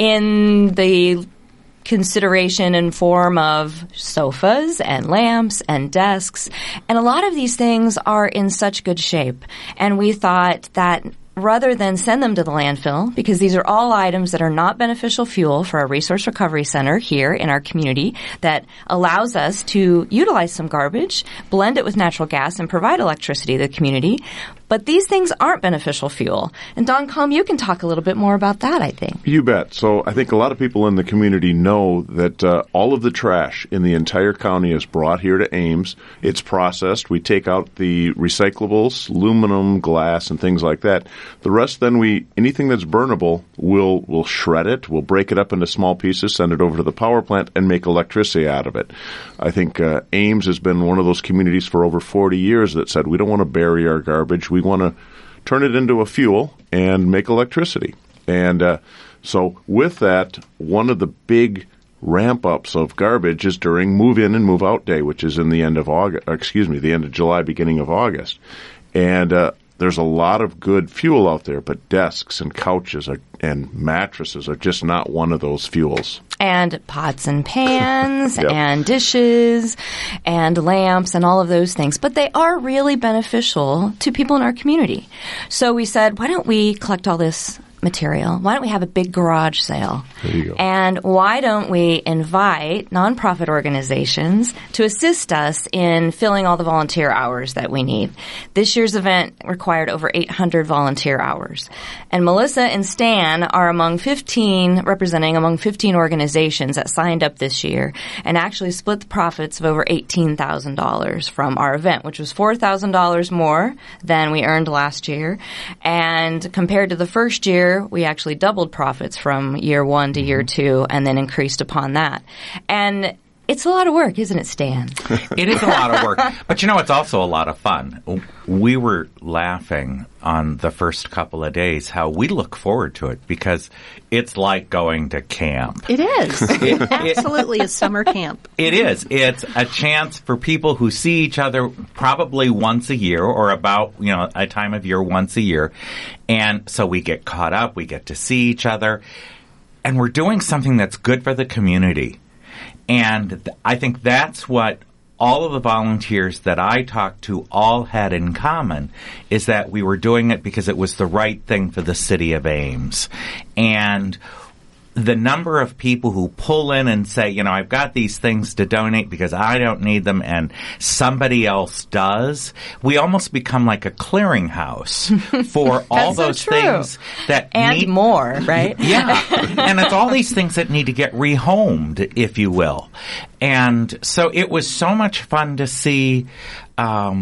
In the consideration and form of sofas and lamps and desks. And a lot of these things are in such good shape. And we thought that rather than send them to the landfill, because these are all items that are not beneficial fuel for our resource recovery center here in our community that allows us to utilize some garbage, blend it with natural gas, and provide electricity to the community. But these things aren't beneficial fuel. And Don Kalm, you can talk a little bit more about that, I think. You bet. So I think a lot of people in the community know that all of the trash in the entire county is brought here to Ames. It's processed. We take out the recyclables, aluminum, glass, and things like that. The rest, then anything that's burnable, we'll shred it, we'll break it up into small pieces, send it over to the power plant, and make electricity out of it. I think Ames has been one of those communities for over 40 years that said we don't want to bury our garbage. We want to turn it into a fuel and make electricity. And so with that, one of the big ramp-ups of garbage is during move-in and move-out day, which is in the end of the end of July, beginning of August. And there's a lot of good fuel out there, but desks and couches and mattresses are just not one of those fuels. And pots and pans Yep. and dishes and lamps and all of those things. But they are really beneficial to people in our community. So we said, why don't we collect all this material? Why don't we have a big garage sale? There you go. And why don't we invite nonprofit organizations to assist us in filling all the volunteer hours that we need? This year's event required over 800 volunteer hours. And Melissa and Stan are representing among 15 organizations that signed up this year and actually split the profits of over $18,000 from our event, which was $4,000 more than we earned last year. And compared to the first year, we actually doubled profits from year one to year two and then increased upon that. And it's a lot of work, isn't it, Stan? It is a lot of work. But it's also a lot of fun. We were laughing on the first couple of days how we look forward to it because it's like going to camp. It is. Absolutely a summer camp. It is. It's a chance for people who see each other probably once a year or about, a time of year once a year. And so we get caught up. We get to see each other. And we're doing something that's good for the community. And I think that's what all of the volunteers that I talked to all had in common, is that we were doing it because it was the right thing for the city of Ames. And the number of people who pull in and say, I've got these things to donate because I don't need them and somebody else does, we almost become like a clearinghouse for all those things that and need more, right? Yeah. And it's all these things that need to get rehomed, if you will. And so it was so much fun to see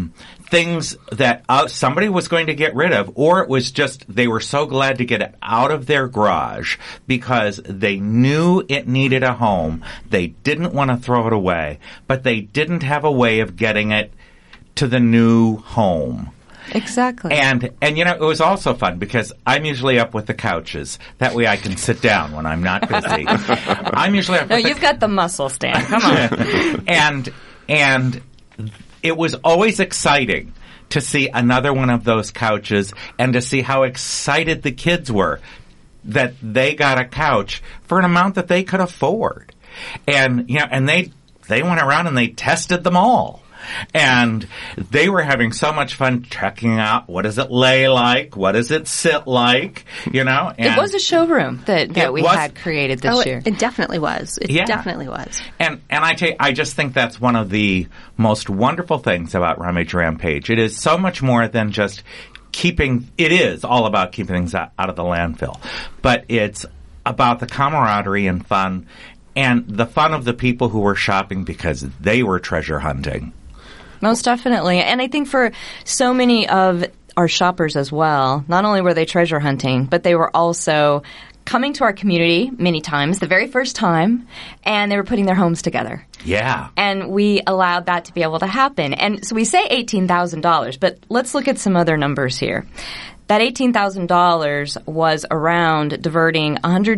things that somebody was going to get rid of, or it was just they were so glad to get it out of their garage because they knew it needed a home. They didn't want to throw it away, but they didn't have a way of getting it to the new home. Exactly. And it was also fun because I'm usually up with the couches. That way I can sit down when I'm not busy. I'm usually up with you've got the muscle, Stan. Come on. And it was always exciting to see another one of those couches and to see how excited the kids were that they got a couch for an amount that they could afford. And they went around and they tested them all. And they were having so much fun checking out what does it lay like, what does it sit like, And it was a showroom that we had created this year. It definitely was. It definitely was. And I tell you, I just think that's one of the most wonderful things about Rummage Rampage. It is so much more than just it is all about keeping things out of the landfill. But it's about the camaraderie and fun, and the fun of the people who were shopping because they were treasure hunting. Most definitely. And I think for so many of our shoppers as well, not only were they treasure hunting, but they were also coming to our community many times, the very first time, and they were putting their homes together. Yeah. And we allowed that to be able to happen. And so we say $18,000, but let's look at some other numbers here. That $18,000 was around diverting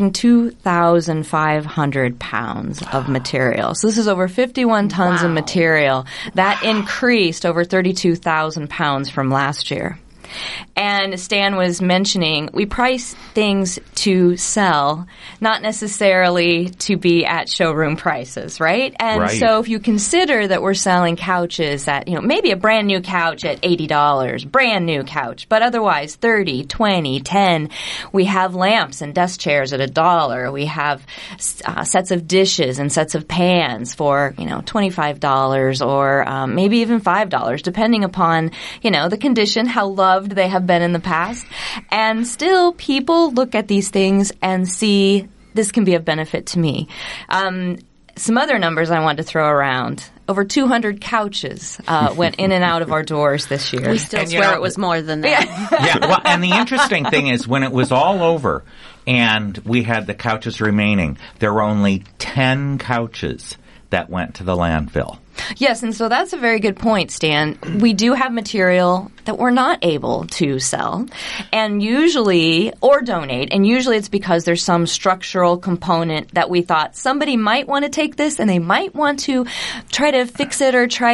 102,500 pounds of material. So this is over 51 tons of material. That increased over 32,000 pounds from last year. And Stan was mentioning we price things to sell, not necessarily to be at showroom prices, right? And so if you consider that we're selling couches at, maybe a brand new couch at $80, brand new couch, but otherwise $30, $20, $10. We have lamps and desk chairs at $1. We have sets of dishes and sets of pans for, $25 or maybe even $5, depending upon, the condition, how loved they have been in the past. And still, people look at these things and see this can be of benefit to me. Some other numbers I wanted to throw around. Over 200 couches went in and out of our doors this year. We still swear it was more than that. Yeah, well, and the interesting thing is when it was all over and we had the couches remaining, there were only 10 couches that went to the landfill. Yes, and so that's a very good point, Stan. We do have material that we're not able to sell and usually, or donate, and usually it's because there's some structural component that we thought somebody might want to take this and they might want to try to fix it or try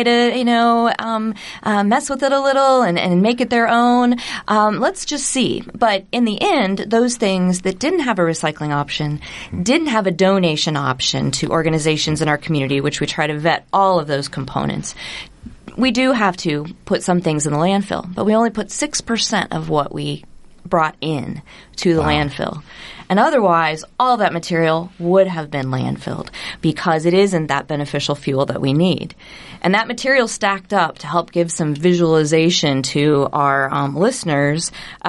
to, mess with it a little and make it their own. Let's just see. But in the end, those things that didn't have a recycling option, didn't have a donation option to organizations in our community, which we try to vet all of those components. We do have to put some things in the landfill, but we only put 6% of what we brought in to the landfill. And otherwise, all that material would have been landfilled because it isn't that beneficial fuel that we need. And that material stacked up to help give some visualization to our listeners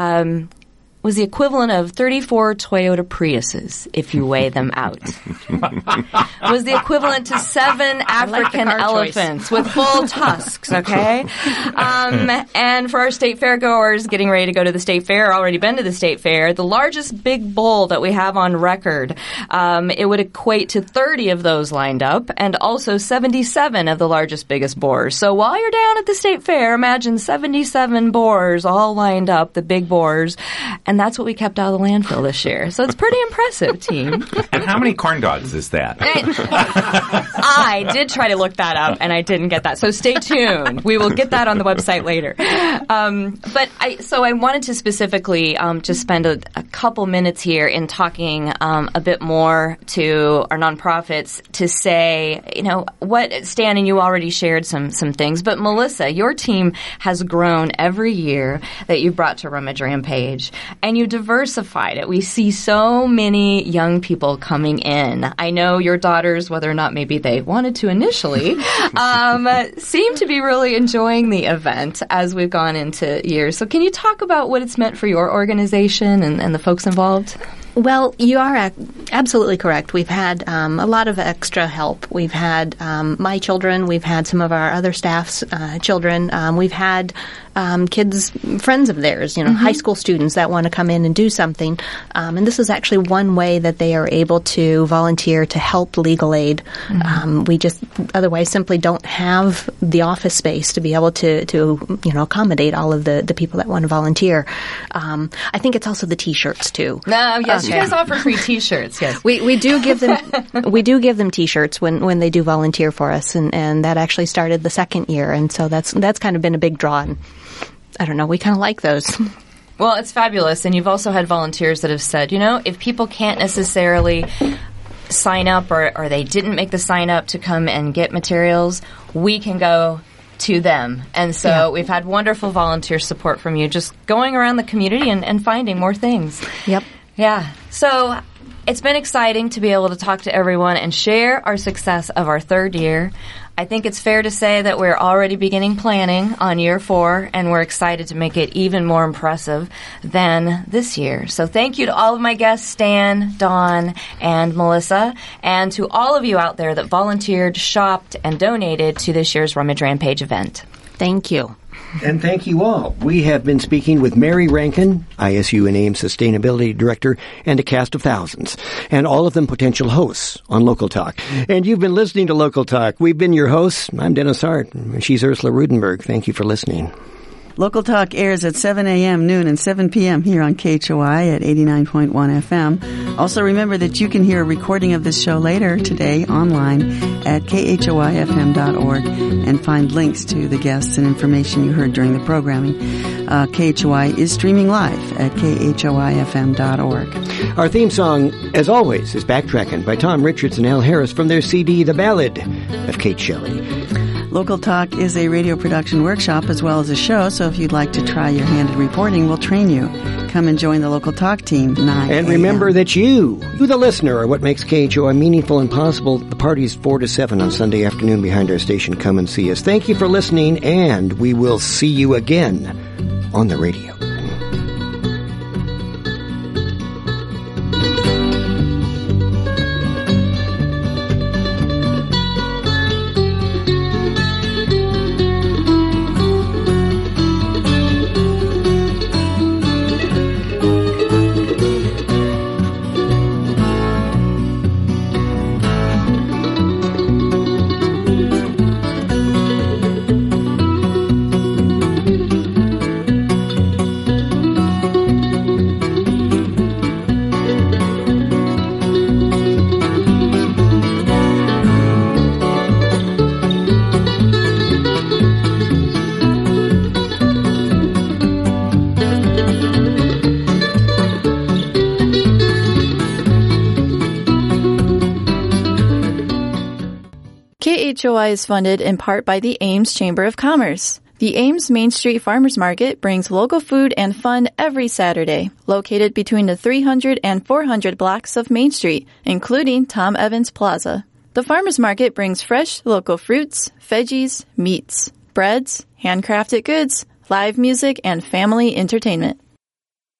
was the equivalent of 34 Toyota Priuses if you weigh them out. Was the equivalent to 7 African elephants with full tusks, okay? And for our state fair goers getting ready to go to the state fair, already been to the state fair, the largest big bull that we have on record, it would equate to 30 of those lined up and also 77 of the largest, biggest boars. So while you're down at the state fair, imagine 77 boars all lined up, the big boars, and that's what we kept out of the landfill this year. So it's pretty impressive, team. And how many corn dogs is that? I did try to look that up, and I didn't get that. So stay tuned. We will get that on the website later. But I wanted to specifically just spend a couple minutes here in talking a bit more to our nonprofits to say, what Stan and you already shared some things, but Melissa, your team has grown every year that you brought to Rummage Rampage. And you diversified it. We see so many young people coming in. I know your daughters, whether or not maybe they wanted to initially, seem to be really enjoying the event as we've gone into years. So can you talk about what it's meant for your organization and the folks involved? Well, you are absolutely correct. We've had a lot of extra help. We've had my children. We've had some of our other staff's children. We've had kids, friends of theirs, high school students that want to come in and do something. And this is actually one way that they are able to volunteer to help Legal Aid. We just otherwise simply don't have the office space to be able to accommodate all of the people that want to volunteer. I think it's also the T-shirts too. No, yes, you guys offer free T-shirts. Yes, we do give them T-shirts when they do volunteer for us, and that actually started the second year, and so that's kind of been a big draw. And I don't know, we kind of like those. Well, it's fabulous, and you've also had volunteers that have said, if people can't necessarily sign up or they didn't make the sign up to come and get materials, we can go to them. And so we've had wonderful volunteer support from you, just going around the community and finding more things. Yep. Yeah. So it's been exciting to be able to talk to everyone and share our success of our third year. I think it's fair to say that we're already beginning planning on year 4, and we're excited to make it even more impressive than this year. So thank you to all of my guests, Stan, Dawn, and Melissa, and to all of you out there that volunteered, shopped, and donated to this year's Rummage Rampage event. Thank you. And thank you all. We have been speaking with Mary Rankin, ISU and Ames Sustainability Director, and a cast of thousands, and all of them potential hosts on Local Talk. And you've been listening to Local Talk. We've been your hosts. I'm Dennis Hart. She's Ursula Rudenberg. Thank you for listening. Local Talk airs at 7 a.m., noon, and 7 p.m. here on KHOI at 89.1 FM. Also remember that you can hear a recording of this show later today online at khoifm.org and find links to the guests and information you heard during the programming. KHOI is streaming live at khoifm.org. Our theme song, as always, is Backtrackin' by Tom Richards and Al Harris from their CD, The Ballad of Kate Shelley. Local Talk is a radio production workshop as well as a show, so if you'd like to try your hand at reporting, we'll train you. Come and join the Local Talk team, 9 And remember that you, the listener, are what makes KHOI meaningful and possible. The party's 4 to 7 on Sunday afternoon behind our station. Come and see us. Thank you for listening, and we will see you again on the radio. KHOI is funded in part by the Ames Chamber of Commerce. The Ames Main Street Farmers Market brings local food and fun every Saturday, located between the 300 and 400 blocks of Main Street, including Tom Evans Plaza. The Farmers Market brings fresh local fruits, veggies, meats, breads, handcrafted goods, live music, and family entertainment.